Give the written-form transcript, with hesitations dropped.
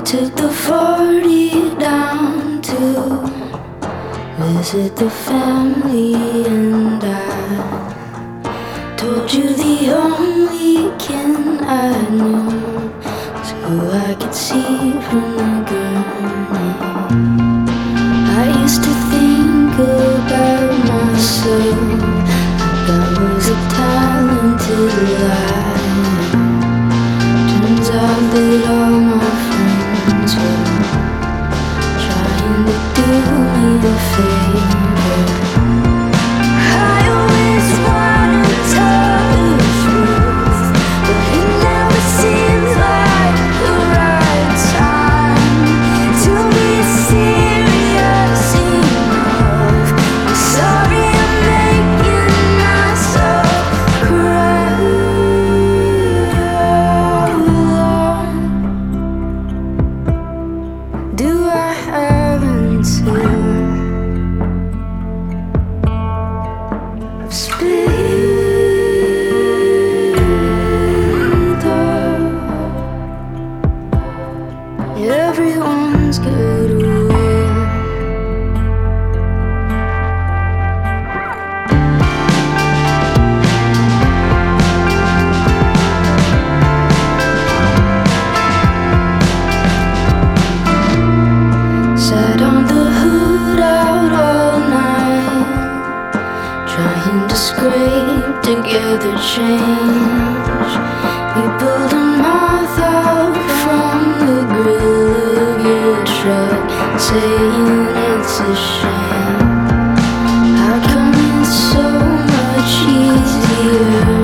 Took the 40 down to visit the family, and I told you the only kin I knew was who I could see from the gurney. I used to think about myself like I was a talented liar. Turns out that all my friends were trying to do me a favor. I always wanna tell the truth, but it never seems like the right time to be serious enough. I'm sorry I'm making myself cry. Do I have until I've split up? Everyone's good away. Sat on the hood out all night, trying to scrape together change. We pulled a moth out from the grill of your truck, saying it's a shame. How come it's so much easier